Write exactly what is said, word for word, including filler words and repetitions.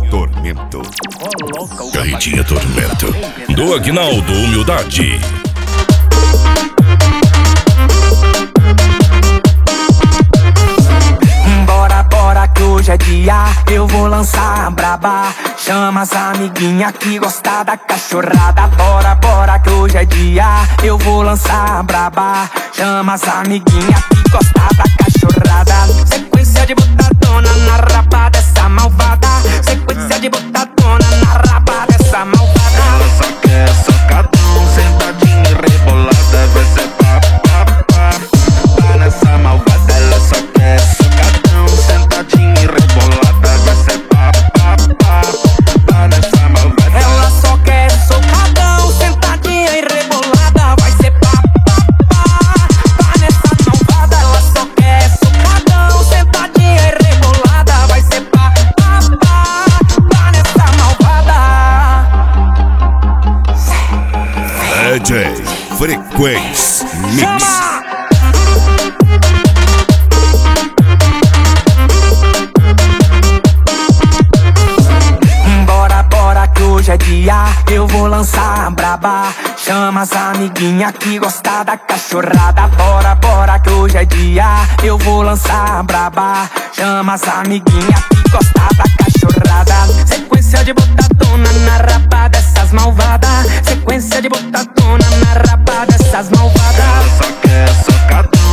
Tormento. Carretinha Tormento. Do Aguinaldo Humildade. Bora, bora que hoje é dia, eu vou lançar a braba. Chama as amiguinha que gosta da cachorrada. Bora, bora que hoje é dia, eu vou lançar a braba. Chama as amiguinha que gosta da cachorrada. Sequência de botadona na raba dessa malvada. Sequência de botadona na raba dessa malvada. Ela só quer socadão, sentadinha e rebolada. Vai ser pá, pá, pá, pá nessa malvada. Ela só quer socadão, sentadinha e rebolada. Vai ser pá, pá, pá, pá nessa malvada. Ela só quer socadão, sentadinha e rebolada. Vai ser pá, pá, pá, pá nessa malvada. Ela só quer socadão, sentadinha e rebolada. Vai ser pá, pá, pá, pá nessa malvada. D J Frequência Mix. Bora, bora que hoje é dia, eu vou lançar a braba. Chama as amiguinha que gosta da cachorrada. Bora, bora que hoje é dia, eu vou lançar a braba. Chama as amiguinha que gosta da cachorrada. Sequência de botadona na raba dessas malvadas. Sequência de botadona na raba dessas malvadas. Ela só quer socadão,